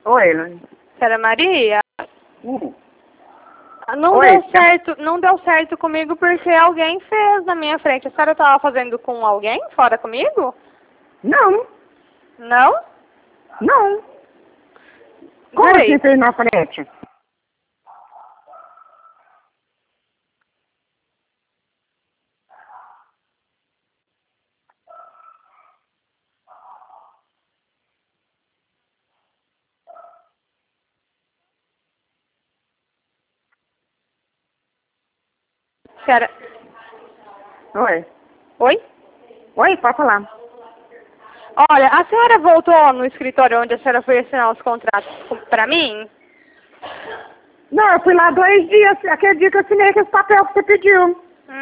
Oi, Elaine. Senhora Maria, Oi, não deu certo comigo porque alguém fez na minha frente. A senhora estava fazendo com alguém fora comigo? Não, Não? não. Como Peraí. você fez na frente? Senhora... Oi. Oi? Oi, pode falar. Olha, a senhora voltou no escritório onde a senhora foi assinar os contratos pra mim? Não, eu fui lá 2 dias, aquele dia que eu assinei aquele papel que você pediu.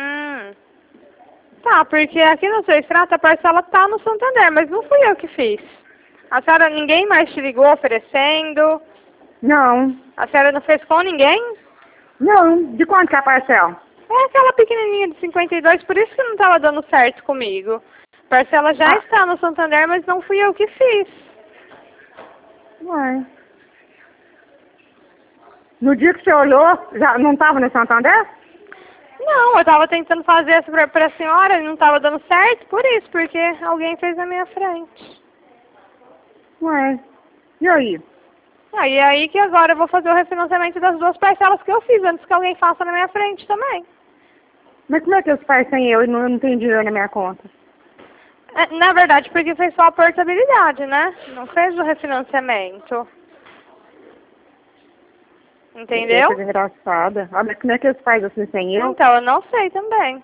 Tá, porque aqui no seu extrato a parcela tá no Santander, mas não fui eu que fiz. A senhora, ninguém mais te ligou oferecendo? Não, A senhora não fez com ninguém? não. De quanto que é a parcela? É aquela pequenininha de 52, por isso que não estava dando certo comigo. A parcela já está no Santander, mas não fui eu que fiz. Ué. No dia que você olhou, já não estava no Santander? Não, eu estava tentando fazer essa para a senhora e não estava dando certo, por isso, porque alguém fez na minha frente. Ué. E aí? E aí que agora eu vou fazer o refinanciamento das 2 parcelas que eu fiz, antes que alguém faça na minha frente também. Mas como é que os pais sem eu e não tem dinheiro na minha conta? Na verdade, porque fez só a portabilidade, né? Não fez o refinanciamento. Entendeu? Que engraçada. Ah, mas como é que os pais assim sem eu? Então, eu não sei também.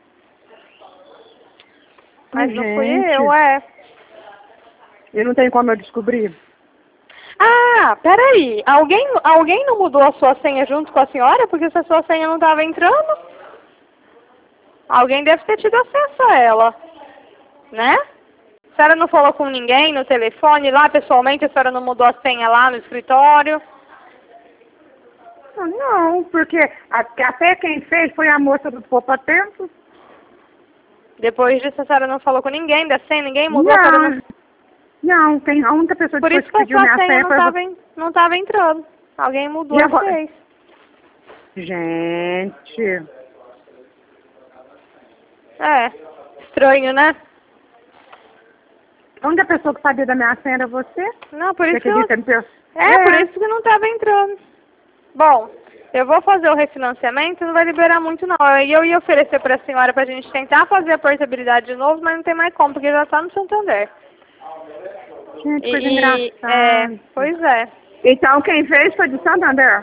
Mas não fui Gente, eu, é. E não tem como eu descobrir? Ah, peraí. Alguém não mudou a sua senha junto com a senhora? Porque se a sua senha não estava entrando, alguém deve ter tido acesso a ela. Né? A senhora não falou com ninguém no telefone lá, pessoalmente? A senhora não mudou a senha lá no escritório? Não, porque até quem fez foi a moça do Poupa Tempo. Depois disso, a senhora não falou com ninguém da senha? Ninguém mudou? A senhora não... Não, tem a única pessoa Por depois isso que que a pediu sua minha senha senha não estava entrando. Alguém mudou E e agora? fez. Gente. É, estranho, né? A única pessoa que sabia da minha senha era você? Não, por Você isso que acredita no seu... por isso que não estava entrando. Bom, eu vou fazer o refinanciamento, não vai liberar muito não. Eu ia oferecer para a senhora para a gente tentar fazer a portabilidade de novo, mas não tem mais como, porque já está no Santander. Gente, coisa engraçada. Pois é. Então quem fez foi do Santander?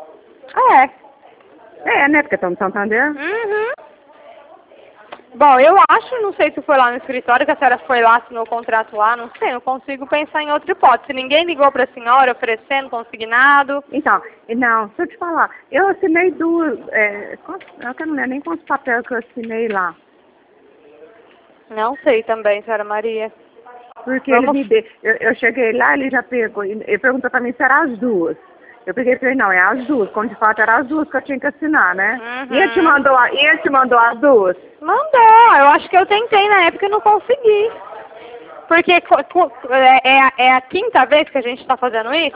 Né? Porque estão no Santander. Uhum. Bom, eu acho, não sei se foi lá no escritório, que a senhora foi lá, assinou o contrato lá, não sei, não consigo pensar em outra hipótese. Ninguém ligou para a senhora oferecendo consignado. Então, não, deixa eu te falar, eu assinei 2, eu não lembro nem quantos papéis que eu assinei lá. Não sei também, senhora Maria. Porque ele me deu, eu cheguei lá, ele já pegou, ele perguntou pra mim se eram as 2. Eu peguei e falei, não, é as 2, quando de fato eram as 2 que eu tinha que assinar, né? Uhum. E ele te mandou as 2? Mandou, eu acho que eu tentei na época e não consegui. Porque é a 5ª vez que a gente está fazendo isso?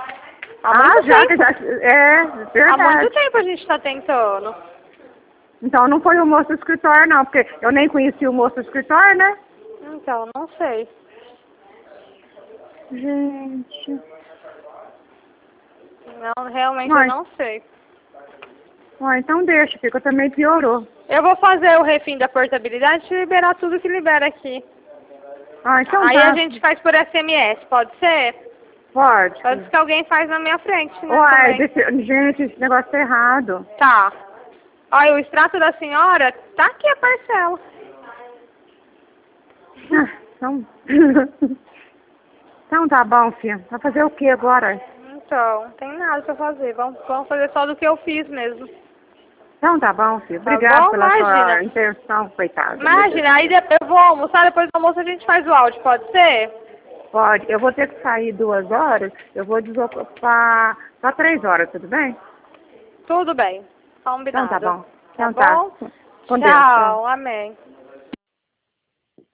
Verdade. Há muito tempo a gente está tentando. Então não foi o moço do escritório não, porque eu nem conheci o moço do escritório, né? Então, não sei. Gente. Não, realmente eu não sei. Então deixa, porque também piorou. Eu vou fazer o refim da portabilidade e liberar tudo que libera aqui. Então Aí tá. a gente faz por SMS, pode ser? Pode. Pode que alguém faz na minha frente, né? Gente, esse negócio tá errado. Tá. Olha, o extrato da senhora, tá aqui a parcela. Então tá bom, filha. Vai fazer o que agora? Então, não tem nada pra fazer. Vamos fazer só do que eu fiz mesmo. Então tá bom, filha. Obrigada pela sua intenção, coitada. Imagina, aí eu vou almoçar, depois do almoço a gente faz o áudio, pode ser? Pode. Eu vou ter que sair 2 horas, eu vou desocupar só 3 horas, tudo bem? Tudo bem. Combinado. Então tá bom. Tá bom? Com Tchau, amém.